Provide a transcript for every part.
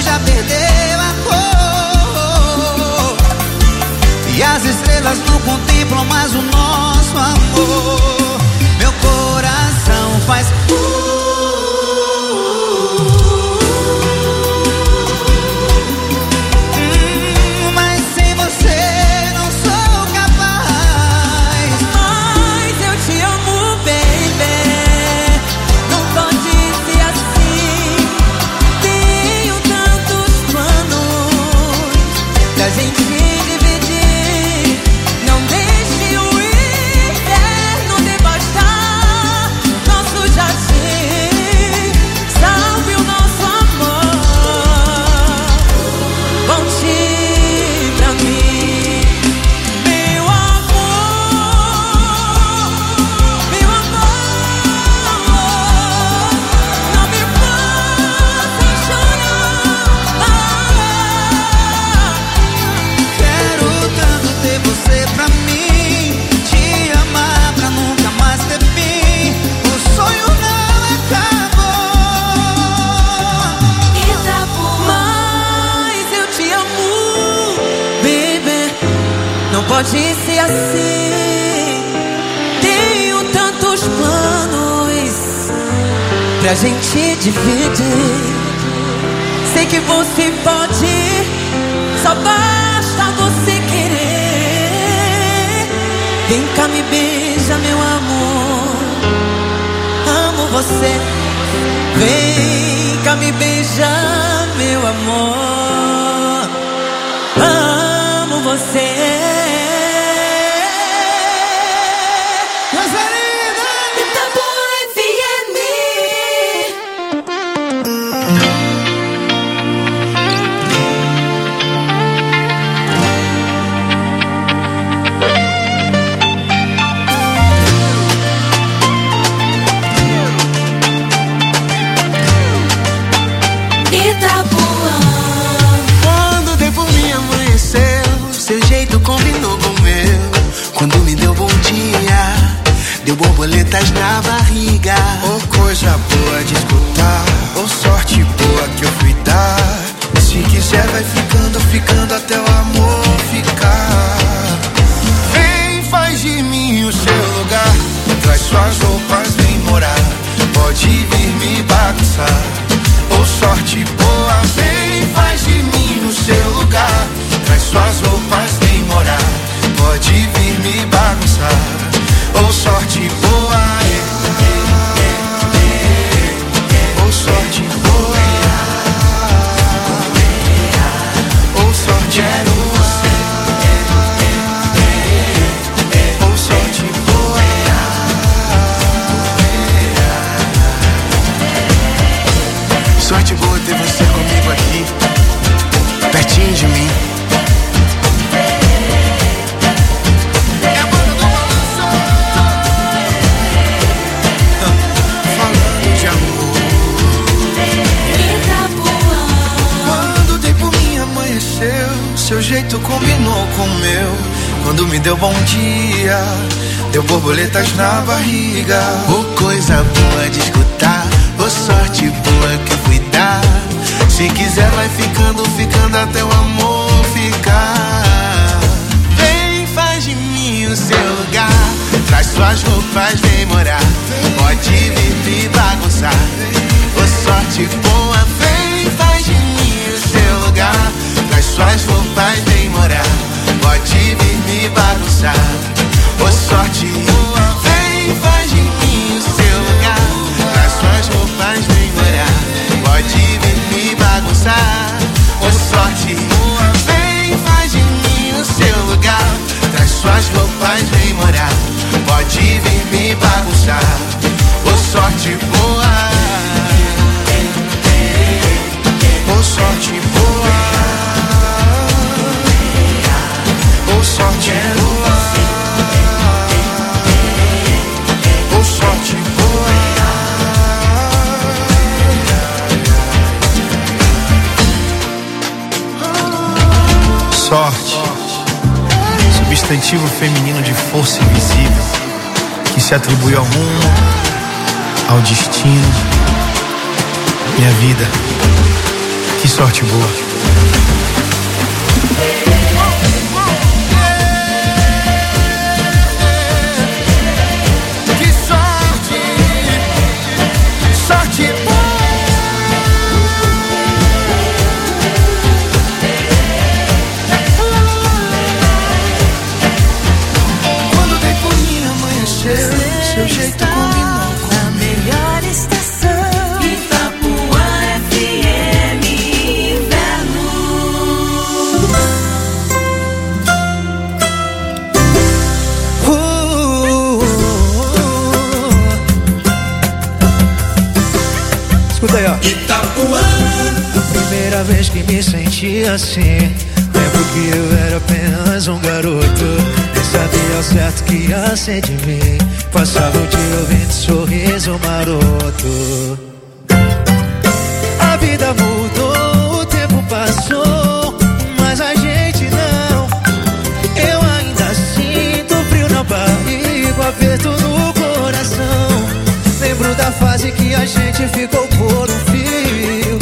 já perdeu a cor. E as estrelas não contemplam mais o nosso amor. Meu coração faz mas sem você não sou capaz. Mas eu te amo, baby. Não pode ser assim. Tenho tantos planos da gente dividir. Não deixe o inferno devastar nosso jardim. Salve o nosso amor. Volte pra mim, meu amor, meu amor. Não me faça chorar. Quero tanto ter você pra mim, te amar pra nunca mais ter fim. O sonho não acabou. Mas eu te amo, baby. Não pode ser assim. Tenho tantos planos pra gente dividir. Sei que você pode, só basta você querer. Vem cá, me beija, meu amor. Amo você. Vem cá, me beija, meu amor. Amo você. Quando o tempo me amanheceu, seu jeito combinou com o meu. Quando me deu bom dia, deu borboletas na barriga. Oh, coisa boa de escutar, oh, sorte boa que eu fui dar. Se quiser vai ficando, ficando até o amor ficar. Vem, faz de mim o seu lugar, traz suas roupas, vem morar. Pode vir me bagunçar, oh, sorte boa. Vem, faz de mim o seu lugar, traz suas roupas, vem morar. Pode vir me bagunçar, oh, sorte boa. Oh, sorte boa. Oh, sorte boa. Oh, sorte boa. Sorte boa ter você comigo aqui, pertinho de mim. Falando de amor. Quando o tempo me amanheceu, seu jeito combinou com o meu. Quando me deu bom dia, deu borboletas na barriga. Oh, coisa boa de escutar, oh, sorte boa que eu fui dar. Se quiser vai ficando, ficando até o amor ficar. Vem, faz de mim o seu lugar, traz suas roupas, vem morar. Pode vir me bagunçar, oh, sorte boa. Vem, faz de mim o seu lugar, traz suas roupas, vem morar. Pode vir me bagunçar, oh, sorte boa. Vem, faz de mim o seu lugar, traz suas roupas, vem morar. Pode vir me bagunçar, oh, sorte boa. Vem, faz de mim o seu lugar, traz suas roupas, vem morar. Pode vir me bagunçar, oh, sorte boa. Oh, sorte boa. Oh, sorte boa. Oh, sorte boa. Sorte, substantivo feminino de força invisível que se atribui ao rumo, ao destino. Minha vida, que sorte boa. Seu jeito combinou com a melhor estação, Itapuã FM Inverno. Escuta aí, ó. Itapuã. A primeira vez que me senti assim, lembro que eu era apenas um garoto. Sabia ao certo que ia ser de mim. Passava o dia ouvindo sorriso maroto. A vida mudou, o tempo passou, mas a gente não. Eu ainda sinto frio na barriga, aperto no coração. Lembro da fase que a gente ficou por um fio.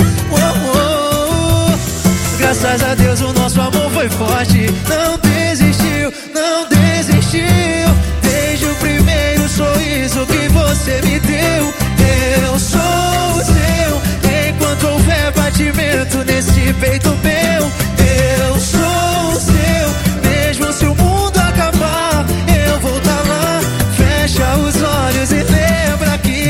Graças a Deus o nosso amor foi forte. Não desistiu, não desistiu. Desde o primeiro sorriso que você me deu. Eu sou o seu, enquanto houver batimento nesse peito meu. Eu sou o seu, mesmo se o mundo acabar, eu vou tá lá. Fecha os olhos e lembra que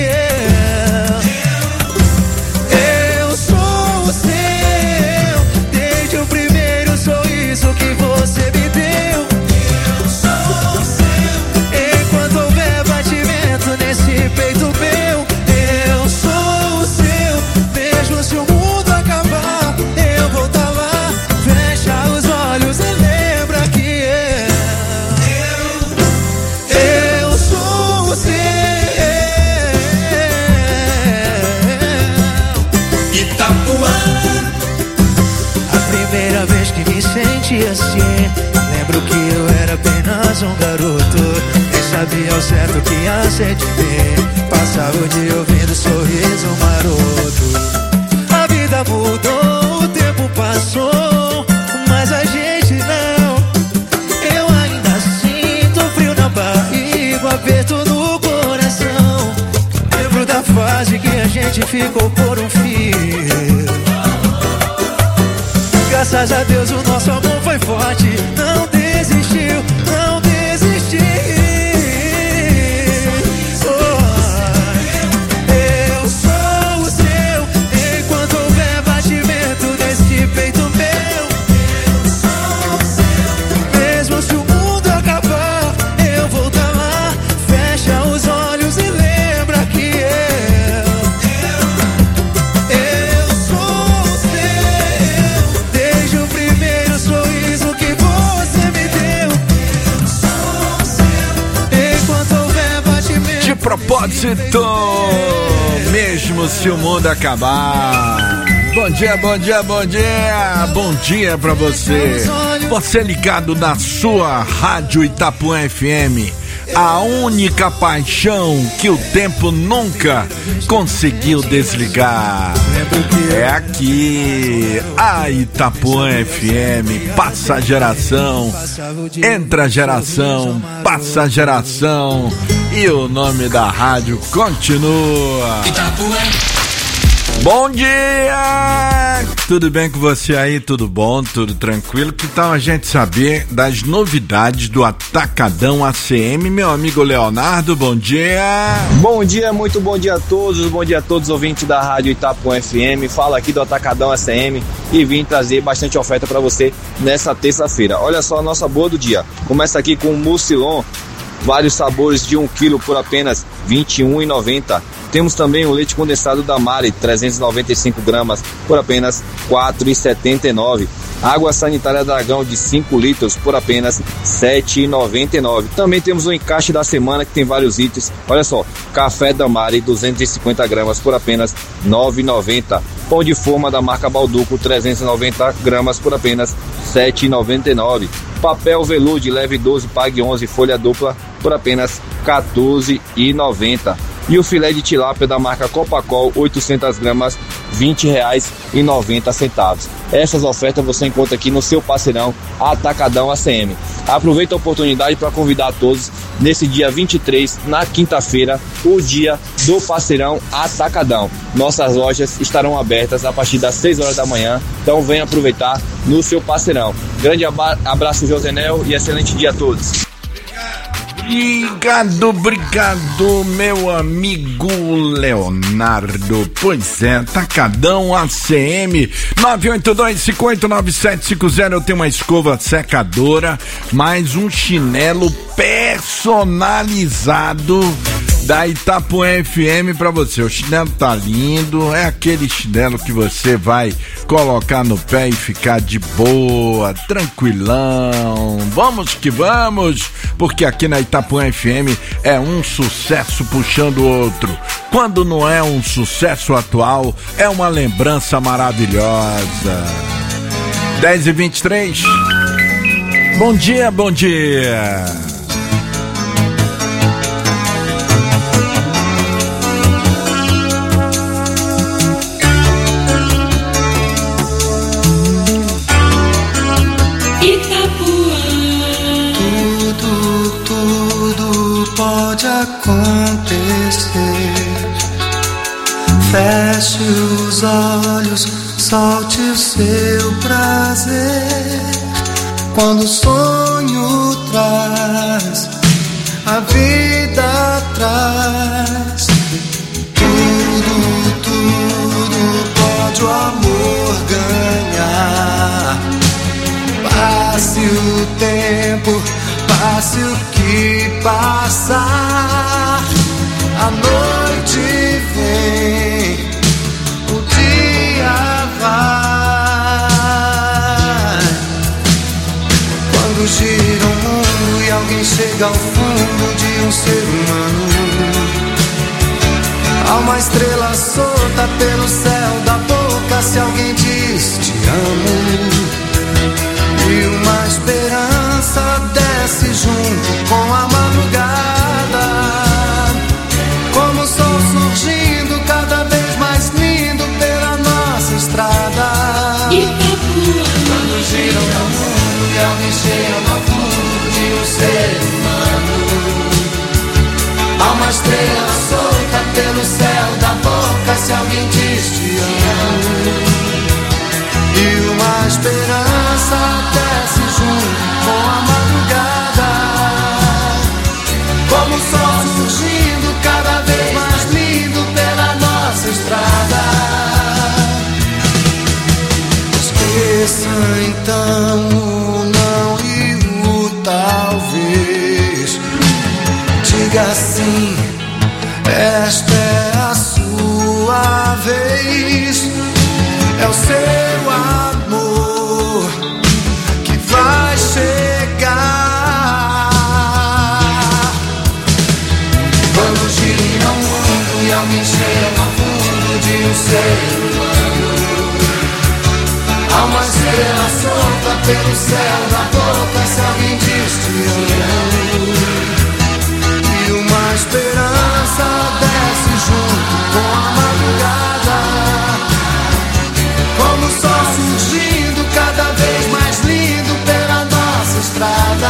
eu sou o seu, desde o primeiro sorriso que você me deu. Eu sou o seu, enquanto houver batimento nesse peito meu. Eu sou o seu, mesmo se o mundo acabar, eu vou tá lá. Fecha os olhos e lembra que eu sou o seu. Itapuã. A primeira vez que me senti assim, lembro que eu era apenas um garoto. Nem sabia ao certo que ia ser de mim. Passava o dia ouvindo sorriso maroto. A vida mudou, o tempo passou, mas a gente não. Eu ainda sinto frio na barriga, aperto no coração. Lembro da fase que a gente ficou por um fio. Graças a Deus o nosso amor foi forte. Não desistiu, não desistiu. Eu sou o seu, enquanto houver batimento nesse peito meu. Eu sou o seu, mesmo se o mundo acabar, eu vou tá lá. Fecha os olhos e lembra que eu sou o seu, desde o primeiro sorriso que você me deu. Eu sou o seu, enquanto houver batimento. De propósito, mesmo se o mundo acabar. Bom dia, bom dia, bom dia. Bom dia pra você. Você ligado na sua Rádio Itapuã FM. A única paixão que o tempo nunca conseguiu desligar. É aqui, a Itapuã FM. Passa a geração, entra a geração, passa a geração. E o nome da rádio continua. Bom dia! Tudo bem com você aí? Tudo bom? Tudo tranquilo? Que tal a gente saber das novidades do Atacadão ACM? Meu amigo Leonardo, bom dia! Bom dia, muito bom dia a todos ouvintes da Rádio Itapuã FM. Fala aqui do Atacadão ACM e vim trazer bastante oferta para você nessa terça-feira. Olha só a nossa boa do dia. Começa aqui com o Mucilon, vários sabores de 1 kg por apenas R$ 21,90. Temos também o leite condensado da Mari, 395 gramas, por apenas R$ 4,79. Água sanitária Dragão de 5 litros por apenas R$ 7,99. Também temos o encaixe da semana que tem vários itens. Olha só, café da Mari, 250 gramas por apenas R$ 9,90. Pão de forma da marca Balduco, 390 gramas por apenas R$ 7,99. Papel velude leve 12, pague 11, folha dupla por apenas R$ 14,90. E o filé de tilápia da marca Copacol, 800 gramas, R$20,90. Essas ofertas você encontra aqui no seu parceirão Atacadão ACM. Aproveita a oportunidade para convidar todos nesse dia 23, na quinta-feira, o dia do parceirão Atacadão. Nossas lojas estarão abertas a partir das 6 horas da manhã, então venha aproveitar no seu parceirão. Grande abraço, Josenel, e excelente dia a todos. Obrigado, meu amigo Leonardo. Pois é, Atacadão ACM 982-589750. Eu tenho uma escova secadora, mais um chinelo personalizado da Itapuã FM pra você. O chinelo tá lindo, é aquele chinelo que você vai colocar no pé e ficar de boa, tranquilão. Vamos que vamos, porque aqui na Itapuã FM é um sucesso puxando o outro. Quando não é um sucesso atual, é uma lembrança maravilhosa. 10h23. Bom dia, bom dia. Pode acontecer. Feche os olhos, solte o seu prazer. Quando o sonho traz, a vida traz. Tudo pode o amor ganhar. Passe o tempo, passe o que passar, a noite vem, o dia vai. Quando gira o mundo e alguém chega ao fundo de um ser humano, há uma estrela solta pelo céu da boca se alguém diz te amo. E uma esperança desce junto com a madrugada, como o sol surgindo cada vez mais lindo pela nossa estrada. Quando gira o mundo e alguém chega no fundo de um ser humano, há uma estrela solta pelo céu da boca se alguém diz te amo. E uma esperança desce junto com a madrugada, como o sol surgindo cada vez mais lindo pela nossa estrada. Esqueça então o não e o talvez. Diga sim, esta é a sua vez. É o seu amor que vai chegar. Quando gira o mundo e alguém chega ao fundo de um ser humano, há uma estrela solta pelo céu da boca se alguém diz te amo. E uma esperança desce junto com a madrugada, como o sol surgindo cada vez mais lindo pela nossa estrada.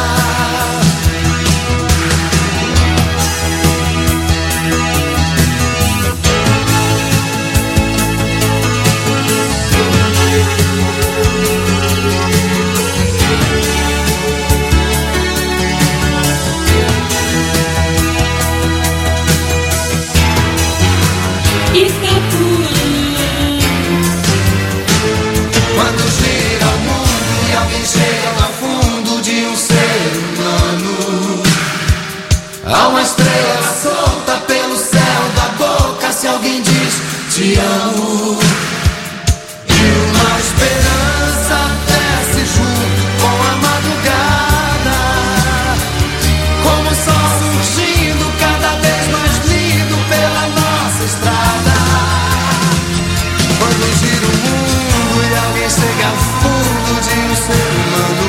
Quando gira o mundo e alguém chega no fundo de um ser humano, há uma estrela solta pelo céu da boca se alguém diz te amo. E uma esperança desce junto com a madrugada, como o sol surgindo cada vez mais lindo pela nossa estrada. Quando gira o mundo e alguém chega ao fundo de um ser humano,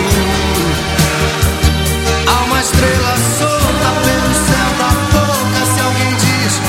há uma estrela solta pelo céu da boca se alguém diz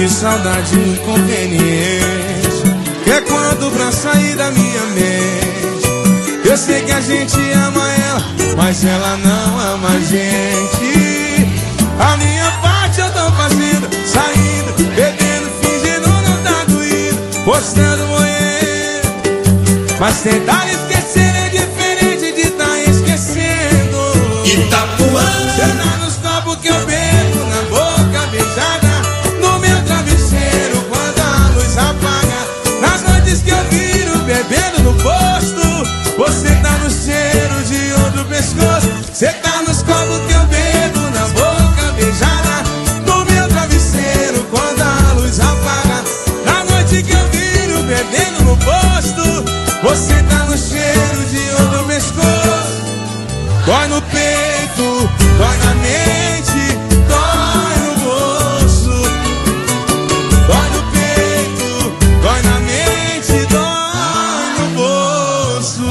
de saudade inconveniente, que é quando pra sair da minha mente. Eu sei que a gente ama ela, mas ela não ama a gente. A minha parte eu tô fazendo, saindo, bebendo, fingindo não tá doído, postando moendo. Mas tentar esquecer é diferente de tá esquecendo. Itapuã. Cê tá nos copos que eu bebo, na boca beijada, no meu travesseiro quando a luz apaga. Nas noites que eu viro bebendo no posto, você tá no cheiro de outro pescoço. Cê tá nos copos que eu bebo, na boca beijada, no meu travesseiro quando a luz apaga. Na noite que eu viro bebendo no posto, você tá no cheiro de outro pescoço. Dói no peito, dói na mente, dói no bolso. Dói no peito, dói na mente, dói no bolso.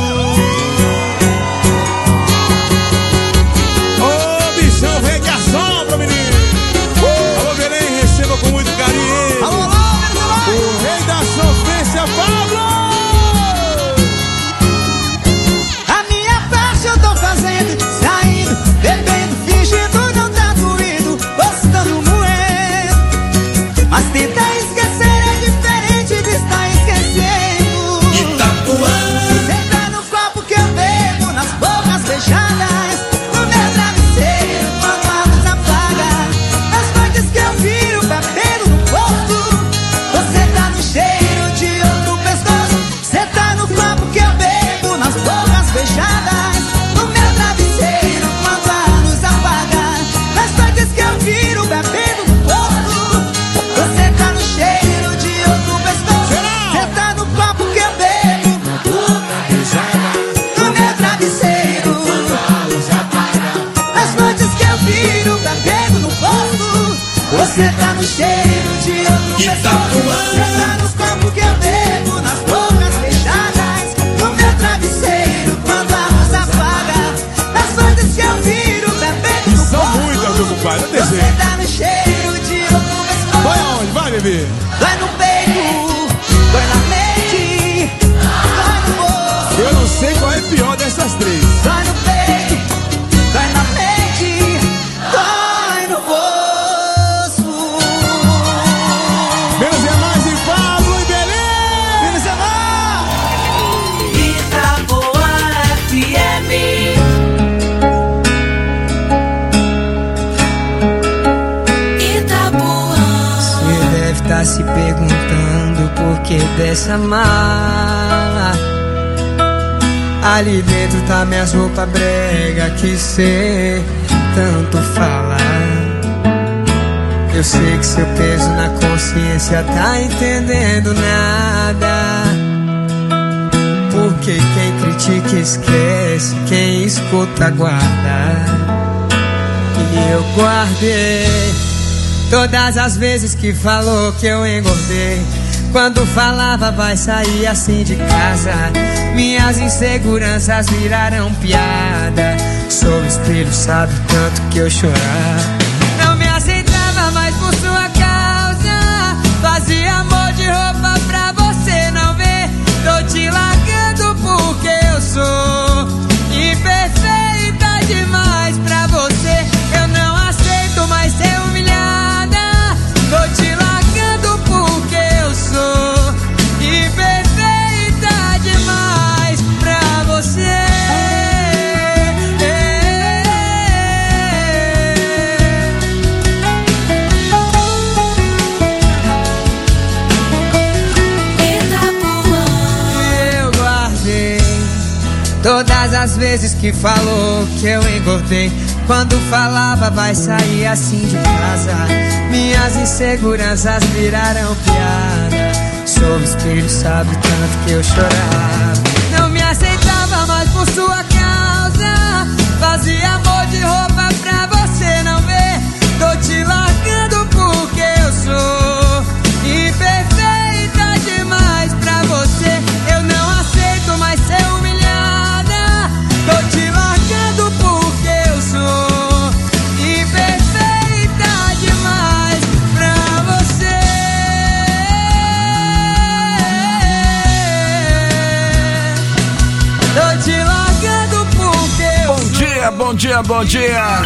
Ô bichão, vem que assopra, menino. Alô, Belém, receba com muito carinho. Alô, alô, O rei da sofrência, Pablo. a minha parte eu tô fazendo, saindo, bebendo, fingindo não tá doído, postando moendo. Mas tentar esquecer é diferente de estar esquecendo. Itapuã. Cê tá no copo que eu bebo, nas bocas beijadas, no meu travesseiro quando a luz apaga. Nas noites que eu viro bebendo no porto, você tá no cheiro de outro pescoço. Cê tá no copo que eu bebo, nas bocas beijadas, no meu travesseiro quando a luz apaga. Nas noites que eu viro bebendo no porto, você tá no cheiro de outro pescoço. Cê tá no copo que eu bebo, no meu travesseiro quando a luz apaga. Nas noites que eu viro bebendo no porto, você tá no cheiro de outro pescoço. Cê tá nos copos que eu bebo, nas bocas beijadas, no meu travesseiro quando a luz apaga. Nas noites que eu viro bebendo no São muitas, meu porto, compadre, não tem você jeito. tá no cheiro de outro pescoço. Vai aonde? Vai, bebê. Dói no peito, dói na mente, dói no bolso. Eu não sei qual é pior dessas três. Dói no peito, dói na mente, dói no bolso. Menos é mais em Pablo e Belém. Menos é mais. Itapuã FM. Itapuã. Você deve estar se perguntando por que dessa mala. Ali dentro tá minhas roupas brega que cê tanto fala. Eu sei que seu peso na consciência tá entendendo nada. Porque quem critica esquece, quem escuta guarda. E eu guardei todas as vezes que falou que eu engordei. Quando falava vai sair assim de casa, minhas inseguranças viraram piada. Sou espelho, sabe o tanto que eu chorava. Não me aceitava mais por sua causa, fazia amor de roupa pra você não ver. Tô te largando porque eu sou imperfeita demais pra você. Eu não aceito mais ser humilhada. Tô te largando porque eu sou imperfeita demais pra você. Eu guardei todas as vezes que falou que eu engordei. Quando falava vai sair assim de casa, minhas inseguranças viraram piada. Sou espelho, sabe o tanto que eu chorava. Não me aceitava mais por sua causa, fazia amor de roupa pra você não ver. Tô te largando porque eu sou imperfeita demais pra você. Eu não aceito mais ser humilhada. Tô te largando porque eu sou imperfeita demais pra você. dia, bom dia.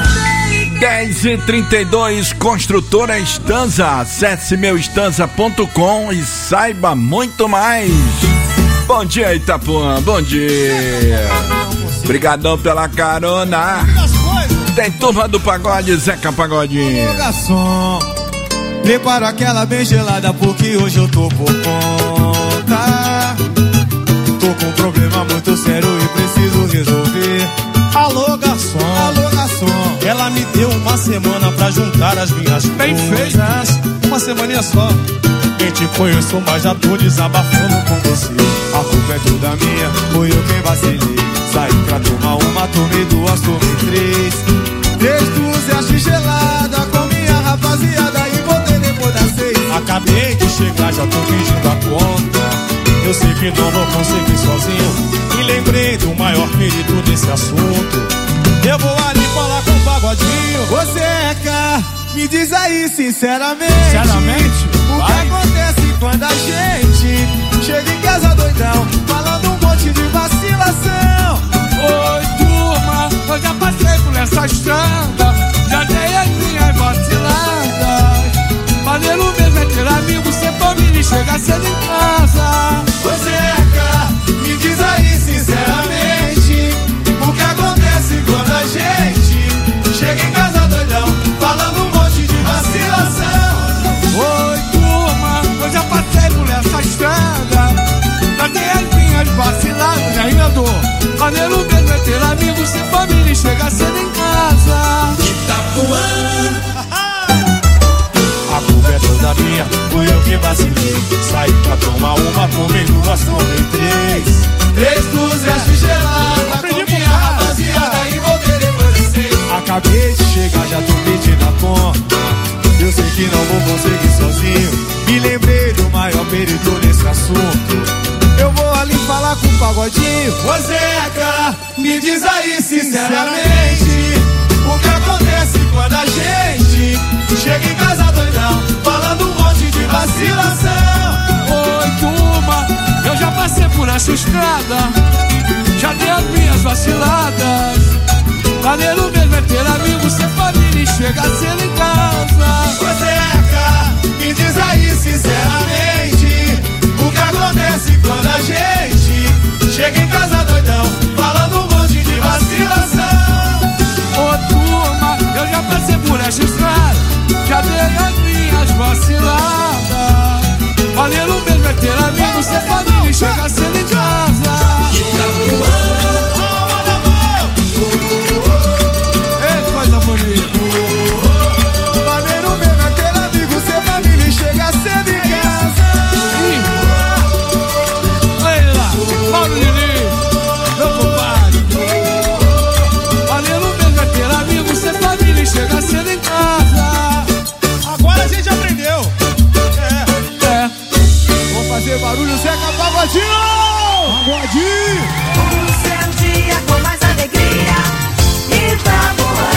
10h32, Construtora Estanza. Acesse meuestanza.com e saiba muito mais. Bom dia, Itapuã, bom dia. Obrigadão pela carona. Tem turma do pagode, Zeca Pagodinho. Ô, garçom, prepara aquela bem gelada porque hoje eu tô por conta. Tô com um problema muito sério e preciso resolver. Alô, garçom, alô, garçom. Ela me deu uma semana pra juntar as minhas coisas. Uma semaninha só. Nem te conheço, mas já tô desabafando com você. A culpa é toda minha, foi eu quem vacilei. Saí pra tomar uma, tomei duas, tomei três. 3 gelada com minha rapaziada e voltei depois das 6. Acabei de chegar, já tô pedindo a conta. Eu sei que não vou conseguir sozinho e lembrei do maior perito desse assunto. Eu vou ali falar com o Pagodinho. Ô Zeca, me diz aí sinceramente, o que acontece quando a gente chega em casa doidão, falando um monte de vacilação. Oi turma, eu já passei por essa estrada, já dei as minhas vaciladas. Maneiro mesmo é ter amigos, ser família e chegar cedo em casa. Ô Zeca, me diz aí sinceramente, o que acontece quando a gente chega em casa doidão, falando um monte de vacilação. Oi turma, eu já passei por essa estrada, já dei as minhas vaciladas. Aí andou, maneiro mesmo é ter amigos, ser família e chegar cedo em casa. Itapuã. A culpa é toda minha, fui eu que vacilei. Saí pra tomar uma, tomei duas, tomei três. 3 gelada com minha rapaziada e voltei depois de 6. Acabei de chegar, já tô pedindo a conta. Eu sei que não vou conseguir sozinho. Me lembrei do maior perito nesse assunto. Eu vou ali falar com o Pagodinho. Ô Zeca, me diz aí sinceramente, o que acontece quando a gente chega em casa doidão, falando um monte de vacilação. Oi turma, eu já passei por essa estrada, já dei as minhas vaciladas. Maneiro mesmo é ter amigos, ser família e chegar cedo em casa. Ô Zeca, me diz aí sinceramente, o que acontece quando a gente chega em casa doidão, falando um monte de vacilação. Ô turma, eu já passei por essa estrada, já dei as minhas vaciladas. Maneiro mesmo é ter amigos, ser família e chegar cedo em casa. Ei, coisa bonita. Maneiro mesmo é ter amigos, ser família e chegar cedo em casa. Olha lá, Paulo Diniz, meu compadre. Maneiro mesmo é ter amigos, ser família e chegar cedo em casa. Agora a gente aprendeu. Vamos fazer barulho, Zeca Pagodinho! Pagodinho! O seu dia com mais alegria, Itapuã.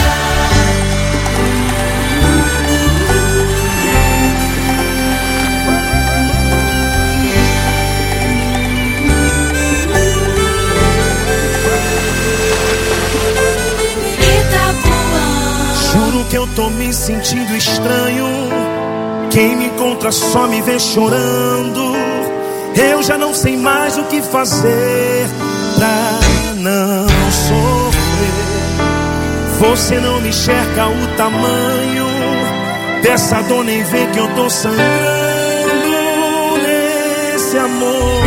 Juro que eu tô me sentindo estranho. Quem me encontra só me vê chorando. Eu já não sei mais o que fazer pra não sofrer. Você não me enxerga o tamanho dessa dor, nem vê que eu tô sangrando nesse amor.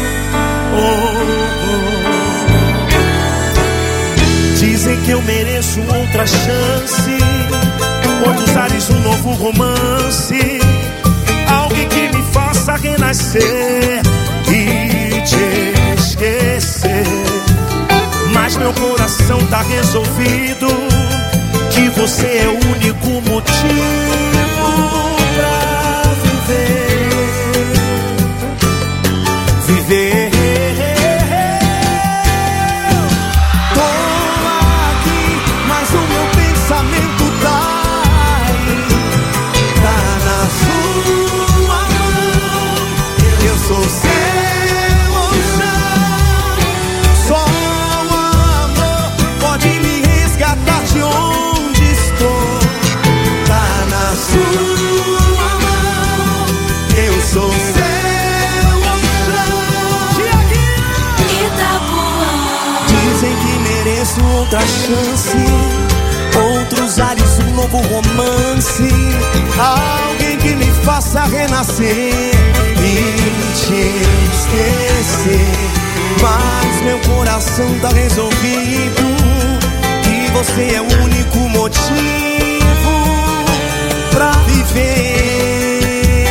Dizem que eu mereço outra chance, outros ares, um novo romance, alguém que me faça renascer e te esquecer. Mas meu coração tá resolvido, que você é o único motivo pra viver. Viver. Tô aqui, mas o meu pensamento tá aí, tá na sua mão. Eu sou seu chão, só o amor pode me resgatar. novo romance, alguém que me faça renascer e te esquecer. Mas meu coração tá resolvido, que você é o único motivo pra viver.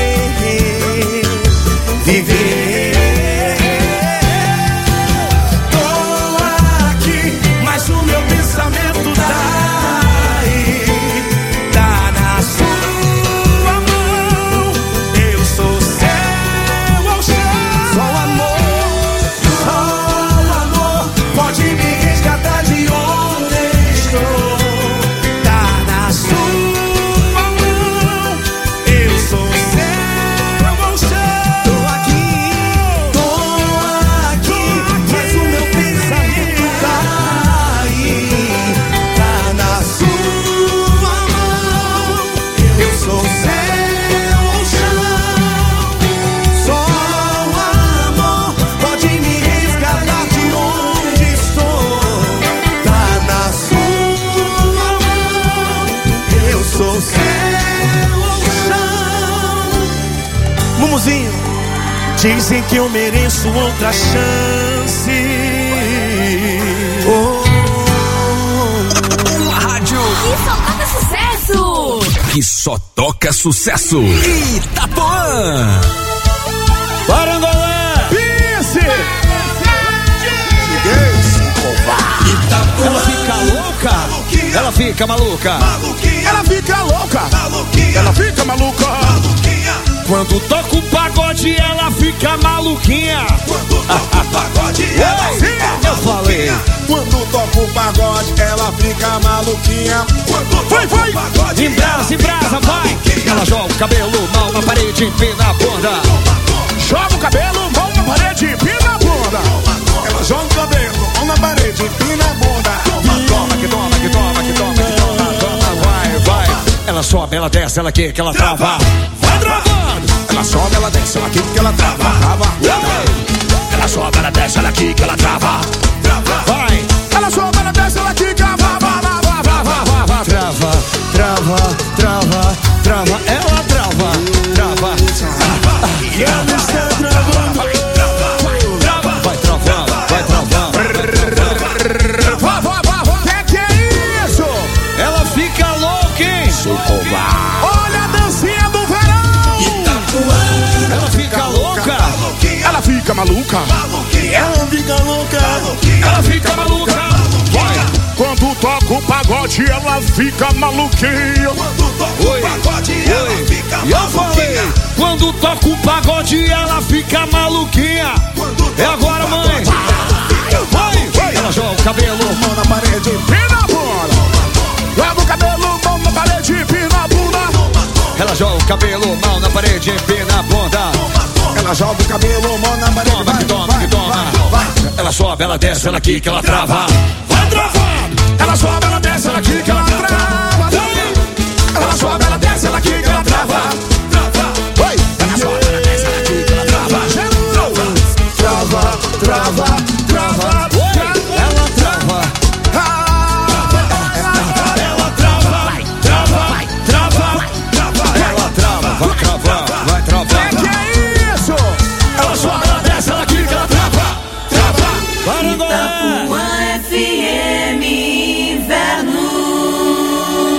Tô aqui, mas o meu pensamento tá aí, tá na sua mão. Eu sou seu ao chão. Só o amor pode me resgatar de onde estou. Tá na sua mão. Eu sou seu ao chão. Tô aqui, mas o meu pensamento tá aí, tá na sua mão. Eu sou seu ao chão. Só o amor pode me resgatar de onde estou. Tá na sua mão. Eu sou seu ao chão. Mumuzinho, dizem que eu mereço outra chance. Uma rádio E só toca sucesso. que só toca sucesso. Itapuã. Parangolé, Pisse. Ela fica louca, ela fica maluca, ela fica louca, ela fica maluca. Quando toca o pagode, ela fica maluquinha. Quando toca o pagode, ela fica maluquinha. Eu falei. Quando toca o pagode, ela fica maluquinha. Vai. Em brasa, vai. Ela joga o cabelo, mão na parede, empina a bunda. Joga o cabelo, mão na parede, empina a bunda. Ela joga o cabelo, mão na parede, empina a bunda. Toma, que toma. Vai. Ela sobe, ela desce, ela quica, ela trava. Vai travando. Ela sobe, ela desce, ela quica, ela trava. Ela sobe, ela desce, ela quica, ela trava. Vai. Ela sobe, ela desce, ela quica, vai. Trava. Ela trava. E ela está travando. Vai travando. Que é isso? Ela fica louca, hein? Olha a dancinha do verão. Ela fica louca. Ela fica maluca. Ela fica louca. Ela fica maluca. Vai. Quando toca o pagode, ela fica maluquinha. Quando toca o pagode, ela fica maluquinha. Quando toca o pagode, ela fica maluquinha. É agora, mãe. Vai. Ela joga o cabelo, mão na parede, empina a bunda. Joga o cabelo, mão na parede, empina a bunda. Ela joga o cabelo, mão na parede, empina a bunda. Ela joga o cabelo, mão na parede, vai. Ela sobe, ela desce, ela quica, ela trava. Vai travando. Ela sobe, ela desce, ela quica, ela trava. Ela sobe, ela desce, ela quica, ela trava. Vai. Ela sobe, ela desce, ela quica, ela trava. Trava. Ela trava. Ela trava. Vai travar. Que é isso? Ela sobe, ela desce, ela quica, ela trava. Itapuã FM Inverno.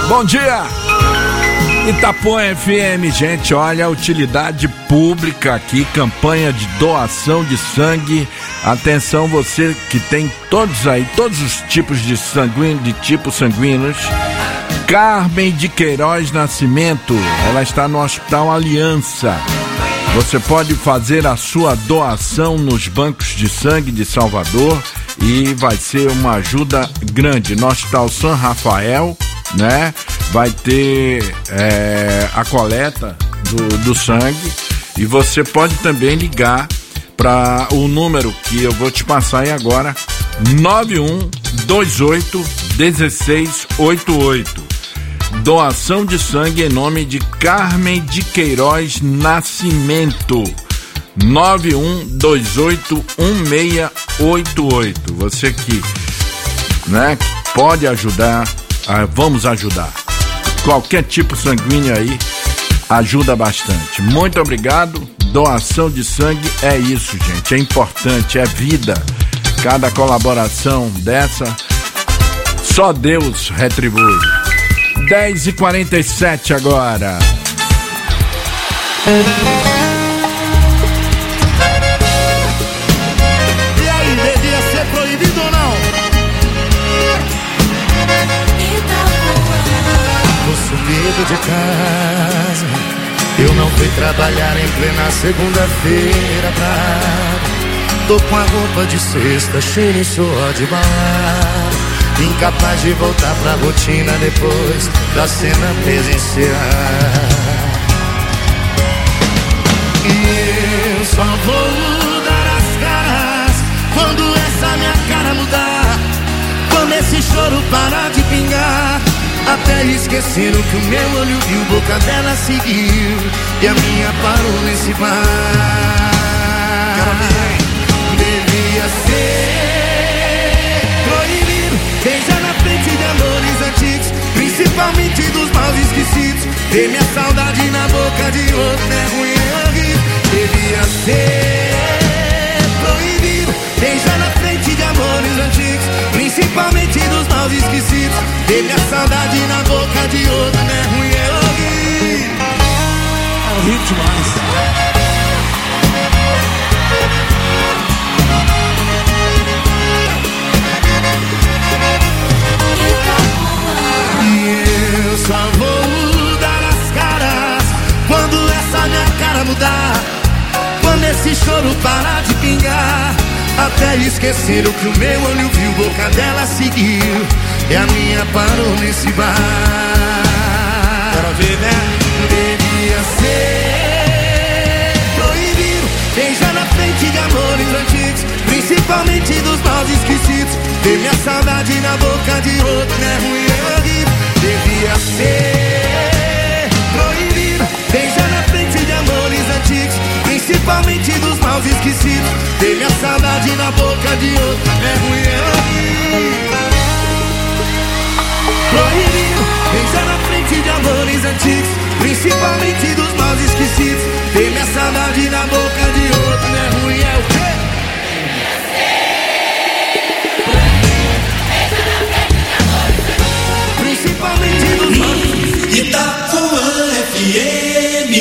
Bom dia! Itapuã FM, gente, olha a utilidade pública aqui, campanha de doação de sangue. Atenção, você que tem todos os tipos de tipos sanguíneos. Carmen de Queiroz Nascimento, ela está no Hospital Aliança. Você pode fazer a sua doação nos bancos de sangue de Salvador e vai ser uma ajuda grande. No Hospital São Rafael, né? Vai ter a coleta do sangue e você pode também ligar para o número que eu vou te passar aí agora, 9128-1688. Doação de sangue em nome de Carmen de Queiroz Nascimento, 9128-1688. Você que, né, pode ajudar, vamos ajudar. Qualquer tipo sanguíneo aí ajuda bastante. Muito obrigado. Doação de sangue é isso, gente. É importante, é vida. Cada colaboração dessa, só Deus retribui. 10h47 agora. E aí, devia ser proibido ou não? Tô sumido de casa. Eu não fui trabalhar em plena segunda-feira pra... Tô com a roupa de sexta, cheio de suor de balada, incapaz de voltar pra rotina depois da cena presencial. E eu só vou dar as caras quando essa minha cara mudar, quando esse choro parar de pingar, até esquecendo que o meu olho viu, boca dela seguiu e a minha parou nesse bar. Devia ser proibido beijar na frente de amores antigos, principalmente dos maus esquecidos. Ter minha saudade na boca de outro é ruim, é horrível. Devia ser proibido beijar na frente de amores antigos, principalmente dos maus esquecidos. Ter minha saudade na boca de outro é ruim, é horrível. É horrível demais. Eu só vou dar as caras quando essa minha cara mudar, quando esse choro parar de pingar, até esquecer o que o meu olho viu, boca dela seguiu e a minha parou nesse bar. Quero ver, né? Devia ser proibido beijar na frente de amores antigos, principalmente dos maus esquecidos. Ter minha saudade na boca de outro é ruim, é horrível. Devia ser proibido beijar na frente de amores antigos, principalmente dos maus esquecidos. Ter minha saudade na boca de outro é ruim, é horrível. Proibido beijar na frente de amores antigos, principalmente dos maus esquecidos. Ter minha saudade na boca de outro é ruim, é o quê? Principalmente dos maus esquecidos. Itapuã FM.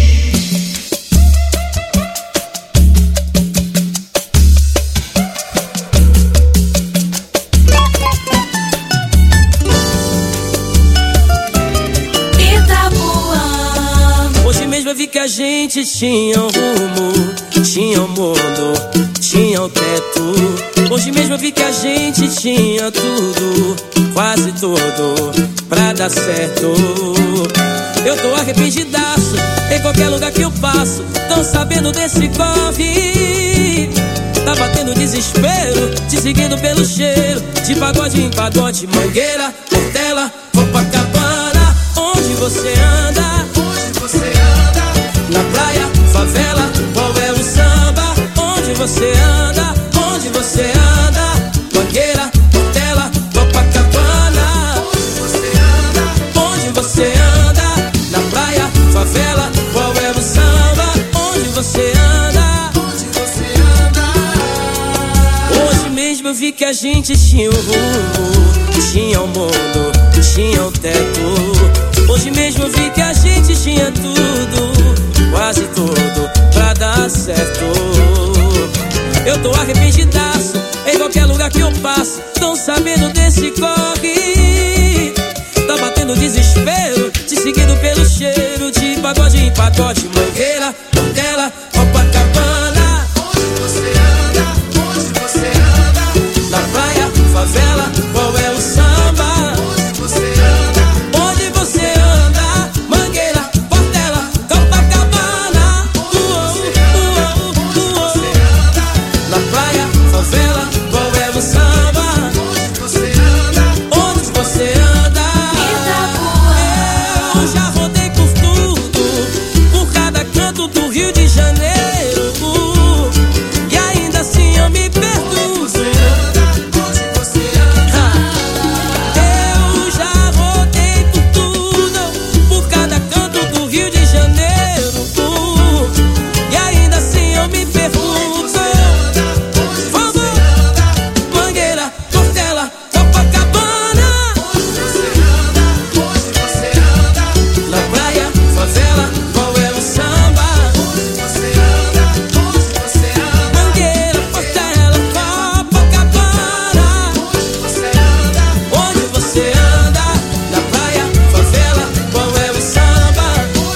Hoje mesmo eu vi que a gente tinha um rumo, tinha um mundo, tinha um teto. Hoje mesmo eu vi que a gente tinha tudo, quase tudo, pra dar certo. Eu tô arrependidaço, em qualquer lugar que eu passo, tão sabendo desse corre. Tá batendo desespero, te seguindo pelo cheiro, de pagode em pagode, Mangueira, Portela, Copacabana. Onde você anda? Onde você anda? Na praia, favela, qual é o samba? Onde você anda? Onde você anda? Mangueira, Portela, Copacabana. Onde você anda? Onde você anda? Na praia, favela, qual é o samba? Onde você anda? Onde você anda? Hoje mesmo eu vi que a gente tinha um rumo, tinha um mundo, tinha o teto. Hoje mesmo eu vi que a gente tinha tudo, quase tudo, pra dar certo. Eu tô arrependidaço, em qualquer lugar que eu passo, tão sabendo desse corre. Tá batendo desespero, te seguindo pelo cheiro de pagode em pagode, Mangueira, Portela, Copacabana. Onde você anda? Onde você anda? Na praia, favela, qual é o samba? Onde você anda? Onde você anda? Mangueira, Portela, Copacabana. Na praia, favela, qual é o samba? Onde você anda? Onde você anda? Eu já rodei por tudo, por cada canto do Rio de Janeiro, e ainda assim eu me pergunto. Eu já rodei por tudo, por cada canto do Rio de Janeiro, e ainda assim eu me pergunto. Vamos! Mangueira, Portela, Copacabana. Na praia, favela, qual é o samba? Mangueira, Portela, Copacabana. Onde você anda? Na praia, favela, qual é o samba?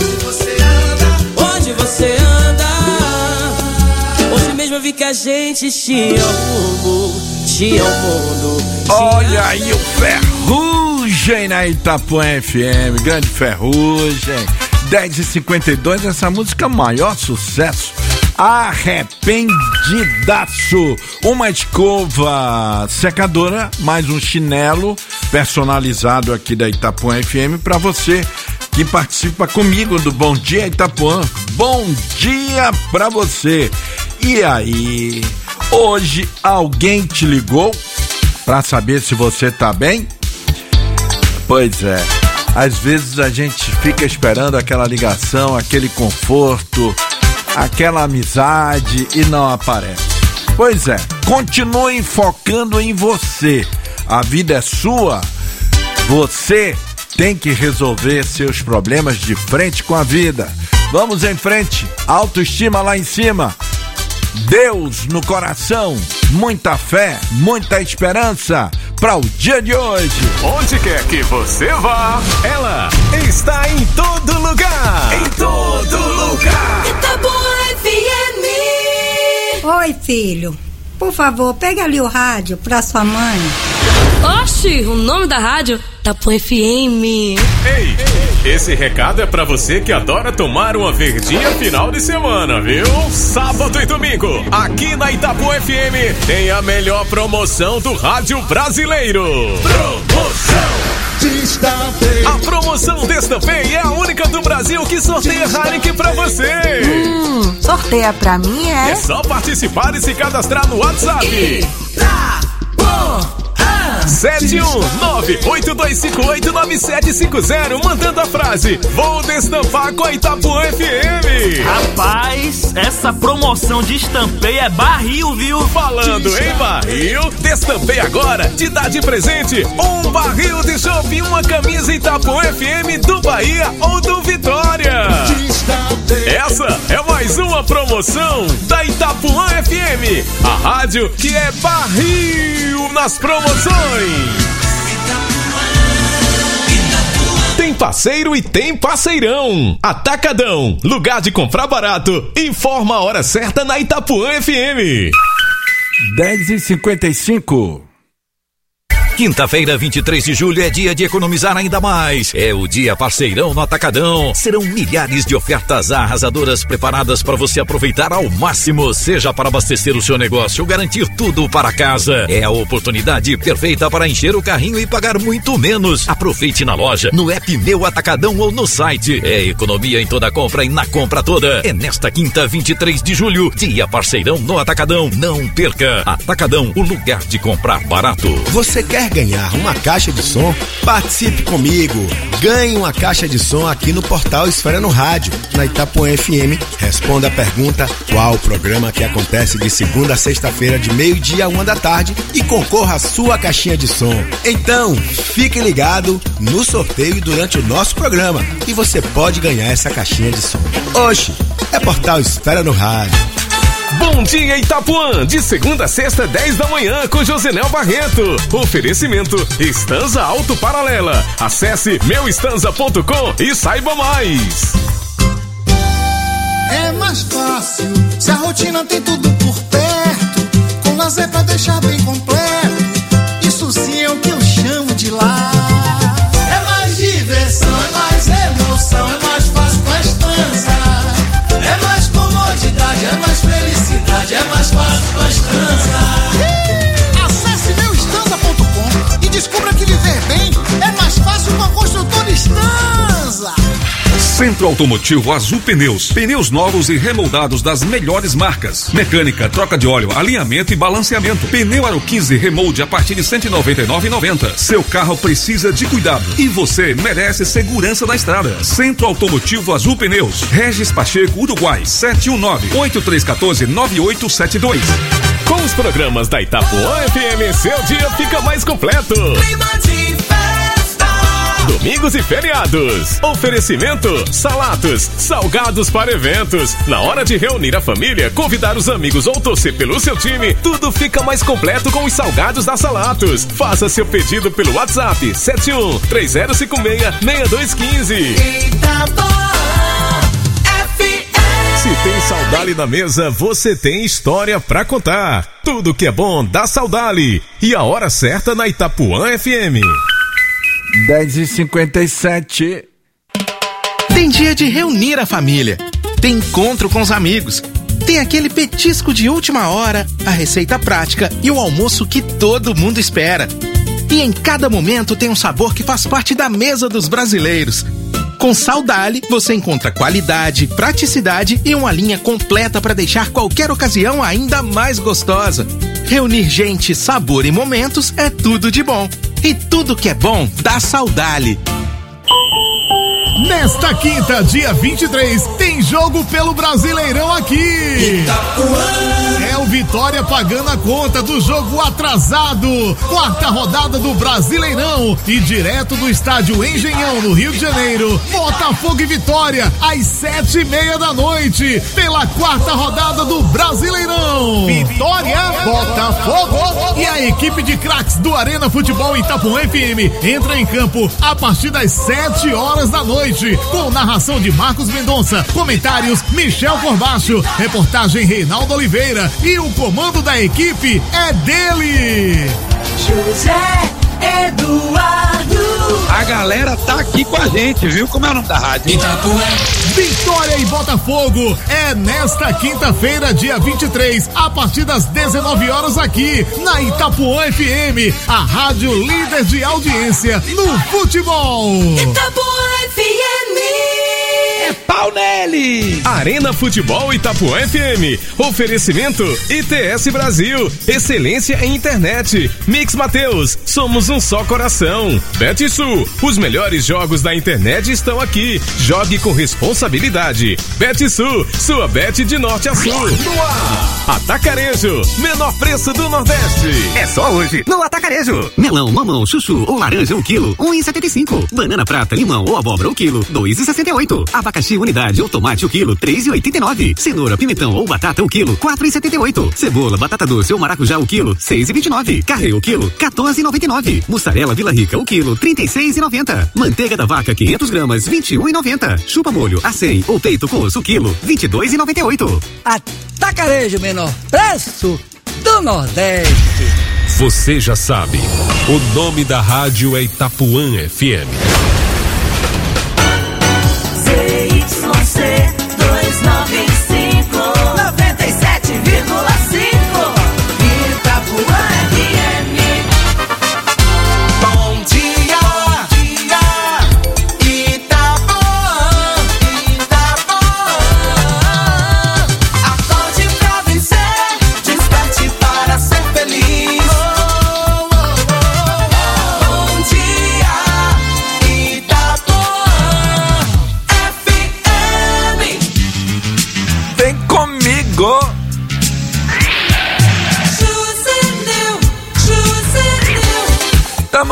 Onde você anda? Hoje mesmo eu vi que a gente tinha rumo, tinha o mundo. Olha aí o Ferrugem na Itapuã FM, grande Ferrugem. 10h52, essa música maior sucesso. Arrependidaço. Uma escova secadora, mais um chinelo personalizado aqui da Itapuã FM pra você que participa comigo do Bom Dia Itapuã. Bom dia pra você. E aí, hoje alguém te ligou pra saber se você tá bem? Pois é, às vezes a gente fica esperando aquela ligação, aquele conforto, aquela amizade e não aparece. Pois é, continue focando em você. A vida é sua, você tem que resolver seus problemas de frente com a vida. Vamos em frente, autoestima lá em cima, Deus no coração, muita fé, muita esperança para o dia de hoje. Onde quer que você vá, ela está em todo lugar. Em todo lugar. Itapuã FM. Oi, filho. Por favor, pega ali o rádio pra sua mãe. Oxi, o nome da rádio? Itapuã FM. Ei, esse recado é pra você que adora tomar uma verdinha final de semana, viu? Sábado e domingo, aqui na Itapuã FM, tem a melhor promoção do rádio brasileiro. Promoção Destape. A promoção Destape é a única do Brasil que sorteia Heineken pra você. Sorteia pra mim, é? É só participar e se cadastrar no WhatsApp. 71982589750, mandando a frase: vou destampar com a Itapuã FM. Rapaz, essa promoção de estampeio é barril, viu? Falando em barril, Destampei agora te dá de presente um barril de chopp e uma camisa Itapuã FM do Bahia ou do Vitória. Essa é mais uma promoção da Itapuã FM, a rádio que é barril nas promoções. Tem parceiro e tem parceirão. Atacadão, lugar de comprar barato. Informa a hora certa na Itapuã FM. 10h55. Quinta-feira, 23 de julho, é dia de economizar ainda mais. É o dia parceirão no Atacadão. Serão milhares de ofertas arrasadoras preparadas para você aproveitar ao máximo, seja para abastecer o seu negócio ou garantir tudo para casa. É a oportunidade perfeita para encher o carrinho e pagar muito menos. Aproveite na loja, no app Meu Atacadão ou no site. É economia em toda compra e na compra toda. É nesta quinta, 23 de julho, dia parceirão no Atacadão. Não perca. Atacadão, o lugar de comprar barato. Você quer Quer ganhar uma caixa de som? Participe comigo! Ganhe uma caixa de som aqui no portal Esfera no Rádio, na Itapuã FM. Responda a pergunta: qual o programa que acontece de segunda a sexta-feira de meio-dia a 1h e concorra à sua caixinha de som. Então, fique ligado no sorteio durante o nosso programa e você pode ganhar essa caixinha de som. Oxe, é portal Esfera no Rádio. Bom dia, Itapuã, de segunda a sexta, 10 da manhã, com Josenel Barreto. Oferecimento Estanza Auto Paralela. Acesse meuestanza.com e saiba mais. É mais fácil, se a rotina tem tudo por perto, com lazer pra deixar bem completo. Isso sim é o que eu chamo de lar. É mais diversão, é mais emoção, é mais fácil com a Estanza. É mais comodidade, é mais felicidade, é mais fácil com a Estanza. Acesse meuestanza.com e descubra que viver bem é mais fácil com a construtora Estanza. Centro Automotivo Azul Pneus. Pneus novos e remoldados das melhores marcas. Mecânica, troca de óleo, alinhamento e balanceamento. Pneu Aro 15 remolde a partir de R$ 199,90. Seu carro precisa de cuidado e você merece segurança na estrada. Centro Automotivo Azul Pneus. Regis Pacheco, Uruguai, 719-8314-9872. Com os programas da Itapuã FM, seu dia fica mais completo. Domingos e feriados. Oferecimento Salatos, salgados para eventos. Na hora de reunir a família, convidar os amigos ou torcer pelo seu time, tudo fica mais completo com os salgados da Salatos. Faça seu pedido pelo WhatsApp 71-3056-6215. Se tem Saudali na mesa, você tem história pra contar. Tudo que é bom dá Saudali. E a hora certa na Itapuã FM. 10h57. Tem dia de reunir a família, tem encontro com os amigos, tem aquele petisco de última hora, a receita prática e o almoço que todo mundo espera. E em cada momento tem um sabor que faz parte da mesa dos brasileiros. Com Saudali, você encontra qualidade, praticidade e uma linha completa para deixar qualquer ocasião ainda mais gostosa. Reunir gente, sabor e momentos é tudo de bom. E tudo que é bom dá Saudali. Nesta quinta, dia 23, tem jogo pelo Brasileirão aqui. É o Vitória pagando a conta do jogo atrasado. Quarta rodada do Brasileirão e direto do estádio Engenhão, no Rio de Janeiro. Botafogo e Vitória, às 7:30 pela quarta rodada do Brasileirão. Vitória, Botafogo. E a equipe de craques do Arena Futebol Itapuã FM entra em campo a partir das 7h, com narração de Marcos Mendonça, comentários Michel Corbacho, reportagem Reinaldo Oliveira e o comando da equipe é dele, José Eduardo. A galera tá aqui com a gente, viu? Como é o nome da rádio? Itapuã. Vitória e Botafogo é nesta quinta-feira, dia 23, a partir das 19h aqui na Itapuã FM, a rádio líder de audiência no futebol. Itapuã FM. É pau nele! Arena Futebol Itapuã FM. Oferecimento ITS Brasil. Excelência em internet. Mix Mateus. Somos um só coração. Betsul. Os melhores jogos da internet estão aqui. Jogue com responsabilidade. Betsul. Sua bet de norte a sul. No ar. Atacarejo. Menor preço do Nordeste. É só hoje no Atacarejo. Melão, mamão, chuchu ou laranja 1 quilo, 1,75. Banana prata, limão ou abóbora 1 quilo, 2,68. Abacaxi unidade ou tomate o quilo, 3,89. Cenoura, pimentão ou batata o quilo, 4,78. Cebola, batata doce ou maracujá o quilo, 6,29. Carré o quilo, 14,99. Mussarela Vila Rica o quilo, 36,90. Manteiga da vaca 500 gramas, 21,90. Chupa molho a 100 ou peito com osso o quilo, 22,98. Atacarejo, menor preço do Nordeste. Você já sabe, o nome da rádio é Itapuã FM. ZYC 295 97,5 Itapuã FM. Bom dia, Itapuã, Itapuã. Acorde pra vencer, desperte para ser feliz.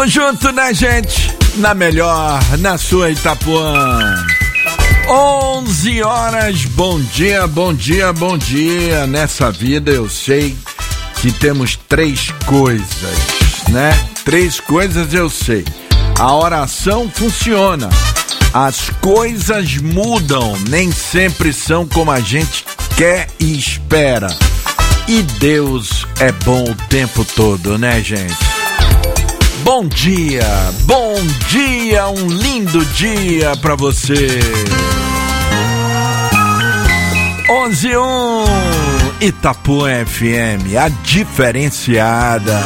Tamo junto, né, gente? Na melhor, na sua Itapuã. 11 horas, bom dia, bom dia, bom dia. Nessa vida eu sei que temos 3 coisas, né? 3 coisas eu sei. A oração funciona. As coisas mudam, nem sempre são como a gente quer e espera. E Deus é bom o tempo todo, né, gente? Bom dia, um lindo dia pra você. 11:01 Itapuã FM, a diferenciada.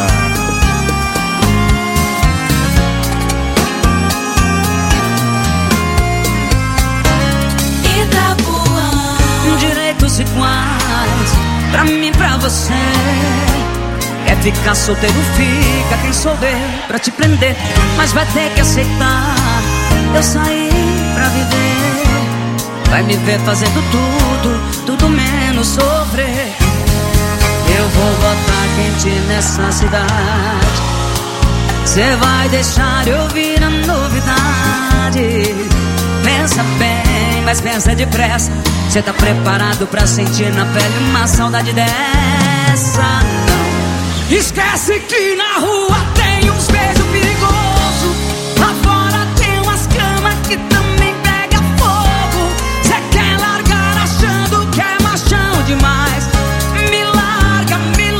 Itapuã, direitos iguais pra mim, pra você. Quer ficar solteiro, fica. Quem souber pra te prender, mas vai ter que aceitar. Eu saí pra viver. Vai me ver fazendo tudo menos sofrer. Eu vou botar quente nessa cidade. Cê vai deixar eu vir a novidade. Pensa bem, mas pensa depressa. Cê tá preparado pra sentir na pele uma saudade dessa? Não. Esquece que na rua tem uns beijos perigosos. Lá fora tem umas camas que também pega fogo. Cê quer largar achando que é machão demais. Me larga,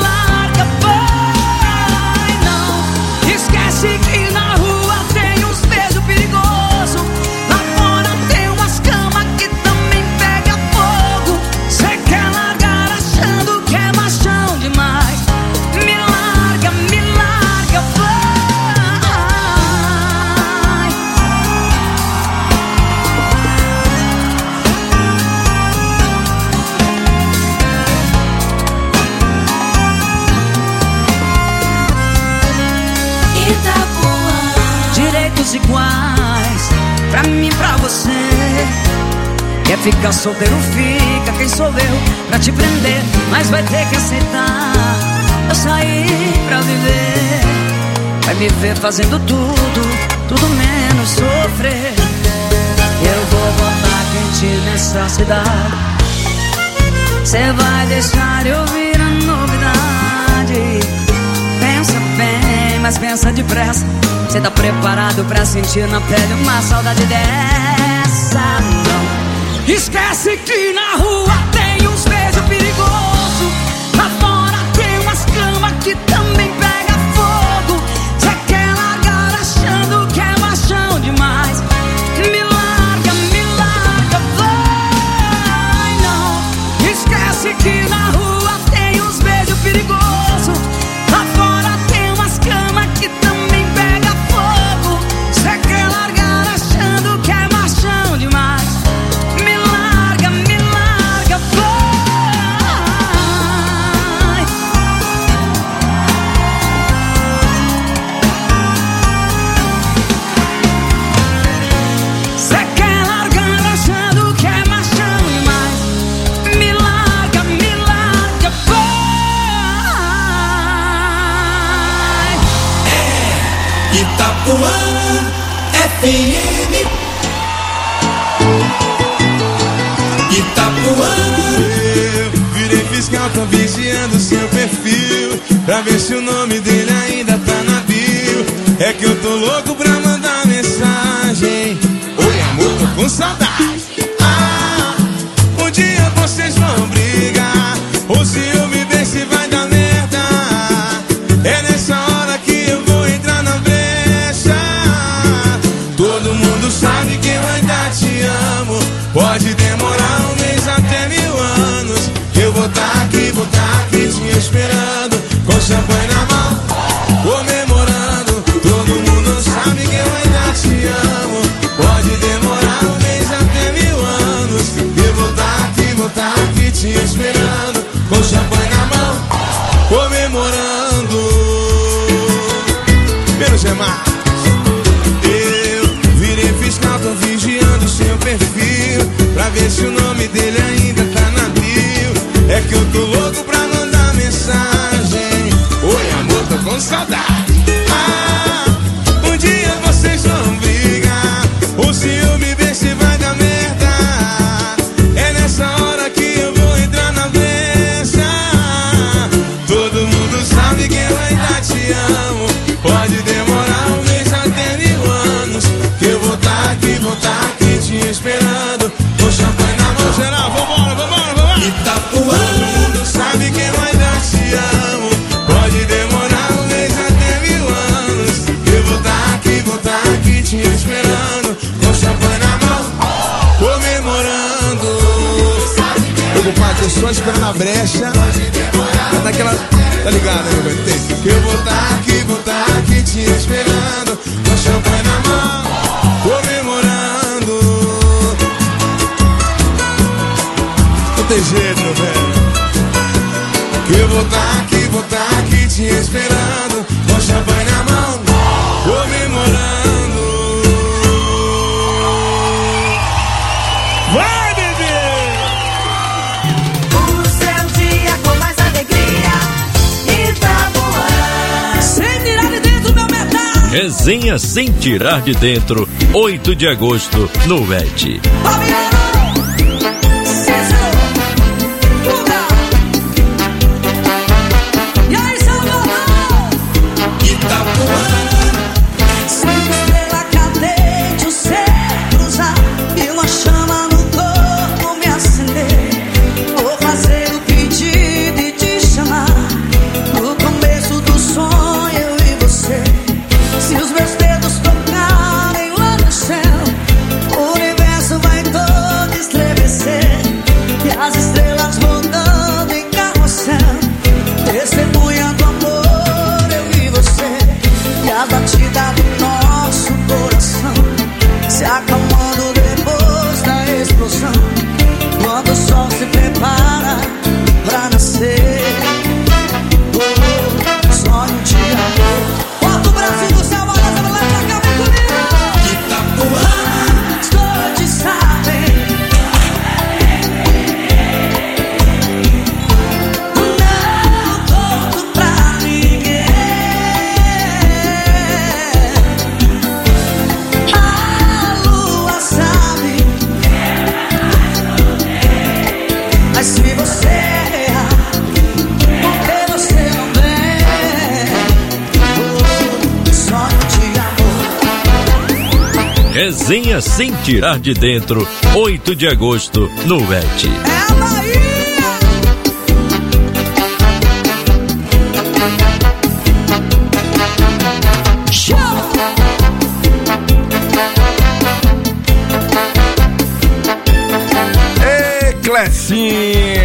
vai. Não. Esquece que na rua tem uns beijos perigosos. Lá fora tem umas camas que também pega fogo. Cê quer largar achando que é machão demais. Me larga, vai. Itapuã, direitos iguais pra mim, pra você. Quer ficar solteiro, fica. Quem sou eu pra te prender, mas vai ter que aceitar. Eu saí pra viver. Vai me ver fazendo tudo menos sofrer. Eu vou botar quente nessa cidade. Cê vai deixar eu vir a novidade. Pensa bem, mas pensa depressa. Cê tá preparado pra sentir na pele uma saudade dessa? Não. Esquece que na rua tem uns beijos perigosos. Lá fora tem umas camas que também pega fogo. Cê quer largar achando que é machão demais. Me larga, vai. Não. Esquece que na rua tem uns beijos perigosos. Lá fora tem umas camas que também pega fogo. Cê quer largar achando que é machão demais. Me larga, vai. Cê quer largar achando que é machão demais. Me larga, vai. Itapuã FM. Itapuã. Eu virei fiscal, tô vigiando seu perfil pra ver se o nome dele ainda tá na bio. É que eu tô louco pra mandar mensagem. Oi amor, tô com saudade. Um dia vocês vão brigar, ou se eu me ver se vai dar merda. É nessa hora que eu vou entrar na brecha. Todo mundo sabe que eu ainda te amo. Pode demorar 1 mês até 1000 anos. Eu vou tá aqui te esperando, com champanhe na mão, comemorando. Todo mundo sabe que eu ainda te amo. Pode demorar 1 mês até 1000 anos. Eu vou tá aqui te esperando, com champanhe na mão, comemorando. Menos é mais. Eu virei fiscal, tô vigiando seu perfil pra ver se o nome dele ainda tá na bio. É que eu tô louco pra mandar mensagem. Oi amor, tô com saudade. esperando a brecha. Daquela, tá ligado, né, meu velho? Que eu vou tá aqui te esperando, com champanhe na mão, comemorando. Não tem jeito, meu velho. Que eu vou tá aqui te esperando, com champanhe na mão, comemorando. Vai, bebê! O seu dia com mais alegria, Itapuã. Sem tirar de dentro, meu metal. Resenha Sem Tirar de Dentro, 8 de agosto, no VET. Resenha Sem Tirar de Dentro, 8 de agosto, no VET. É a Bahia! Show! Ei, Clecinha!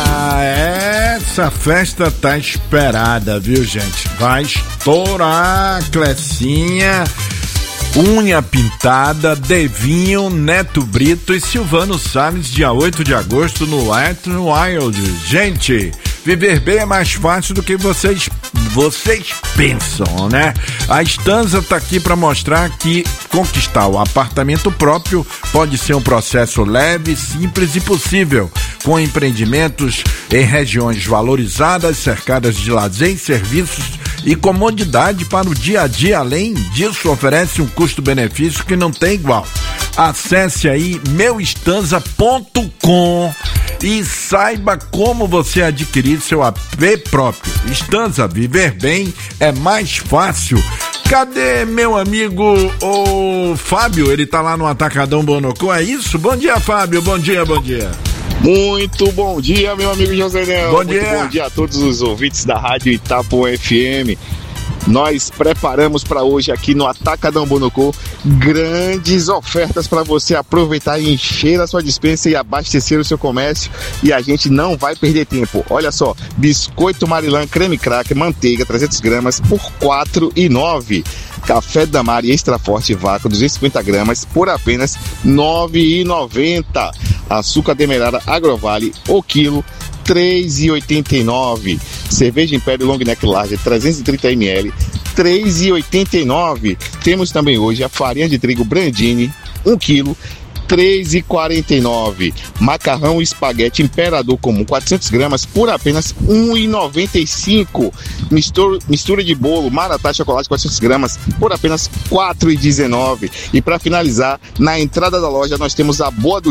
Essa festa tá esperada, viu, gente? Vai estourar, Clecinha. Unha Pintada, Devinho, Neto Brito e Silvano Salles, dia 8 de agosto no Wet n Wild. Gente, viver bem é mais fácil do que vocês pensam, né? A Stanza tá aqui para mostrar que conquistar o apartamento próprio pode ser um processo leve, simples e possível, com empreendimentos em regiões valorizadas, cercadas de lazer e serviços e comodidade para o dia a dia. Além disso, oferece um custo-benefício que não tem igual. Acesse aí meustanza.com e saiba como você adquirir seu AP próprio. Stanza, viver bem é mais fácil. Cadê meu amigo o Fábio? Ele tá lá no Atacadão Bonocô, é isso? Bom dia, Fábio, bom dia, bom dia. Muito bom dia, meu amigo José Nel. Bom dia. Muito bom dia a todos os ouvintes da Rádio Itapuã FM. Nós preparamos para hoje aqui no Atacadão Bonocô grandes ofertas para você aproveitar e encher a sua despensa e abastecer o seu comércio, e a gente não vai perder tempo. Olha só, biscoito Marilã, creme cracker, manteiga 300 gramas por R$ 4,09. Café da Mari Extra Forte Vácuo 250 gramas por apenas R$ 9,90. Açúcar demerara Agrovale, o quilo, R$ 3,89. Cerveja Império Long Neck Large 330 ml, R$ 3,89. Temos também hoje a farinha de trigo Brandini, 1 quilo, R$ 3,49. Macarrão espaguete Imperador comum 400 gramas por apenas R$ 1,95. Mistura de bolo Maratá chocolate 400 gramas por apenas R$ 4,19. E para finalizar, na entrada da loja nós temos a Boa do